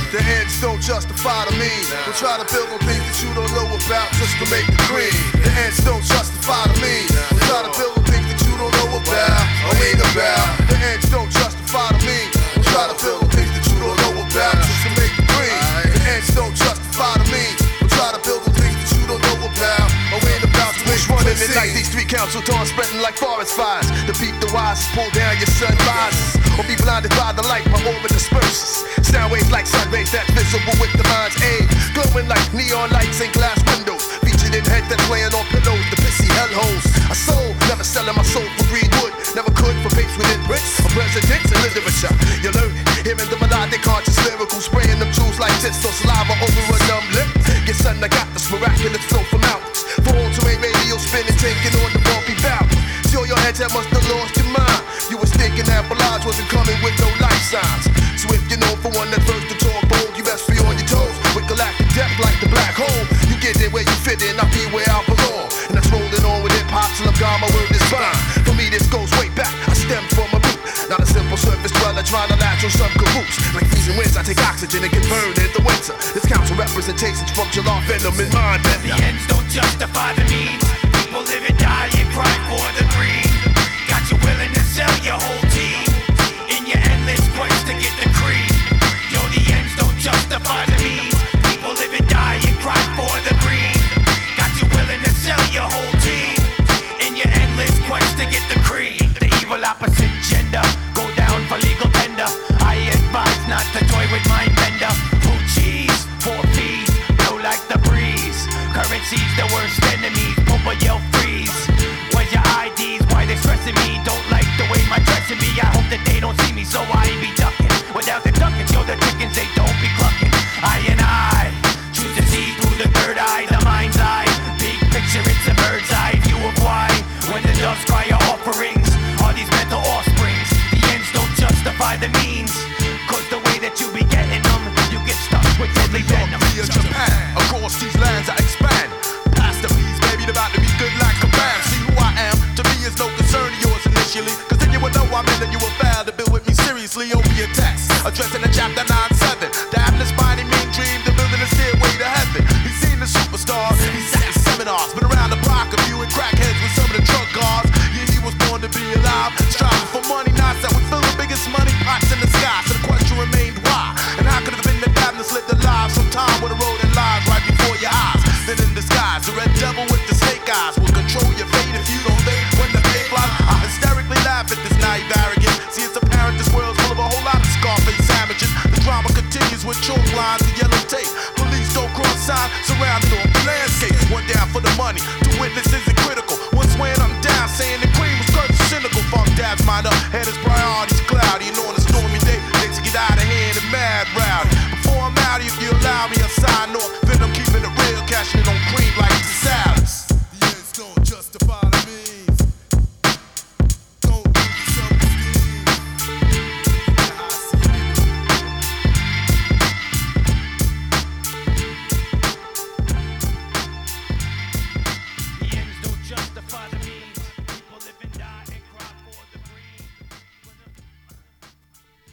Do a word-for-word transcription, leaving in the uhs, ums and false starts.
The ends don't justify the means. Don't try to build on things that you don't know about just to make the green. The ends don't justify the means. Don't try to build on things that you don't know about or ain't about. The ends don't justify the means. Don't try to build on things that you don't know about just to make the green. The ends don't justify the means. Don't try to build on things that you don't know about or ain't about. Bush running it like these three council towns spreading like forest fires. The beat the wise, pull down your sunrises, or be blinded by the light my aura disperses. Sound waves like sun rays that visible with the mind's aid, glowing like neon lights in glass windows. Featured in head that playing on pillows, the pissy hellholes. A soul, never selling my soul for green wood. Never could for papes within bricks or presidents and literature. You learn it, hearing the melodic conscious lyrical, spraying them jewels like tits or saliva over a numb lip. Get son, I got this miraculous flow from mountains. For all to make radio spinning, taking on the bumpy bout. Show your heads that must have lost your mind. You was thinking that Ballage wasn't coming with no life signs. So if you're known for one that first to talk bold, you best be on your toes. With galactic depth like the black hole, you get there where you fit in, I'll be where I belong. And that's rolling on with hip-hop till I'm gone, my word is fine. For me this goes way back, I stem from a root. Not a simple surface dweller trying to latch on some cahoots. Like freezing winds, I take oxygen and get burned in the winter. This counts for representations from July venom in mind. The ends don't justify the means. People live and die and cry for the green. Got you willing to sell your whole team in your endless quest to get the cream. Yo, the ends don't justify the means. People live and die and cry for the green. Got you willing to sell your whole team in your endless quest to get the cream. The evil opposite gender, go down for legal tender. I advise not to toy with mind bender. Food cheese, four fees, blow like the breeze. Currency's the worst enemy, Popa yell freeze. Where's your I Ds? Why they stressing me? Don't like the way my dressing me. I hope that they don't see me, so I be ducking. Without the ducking, show the chickens they don't be clucking. I and I choose to see through the third eye, the mind's eye. Big picture, it's a bird's eye view of why. When the doves cry your offerings, are these mental offsprings? The ends don't justify the means. Cause the way that you be getting them, you get stuck with deadly venom. Japan, across these lands I expand. Past the peas, baby, they're about to be good like a bam. See who I am, to me is no concern of yours initially. Cause then you would know I'm in and you will fail to build with me seriously. Owe me a text, addressing the chapter nine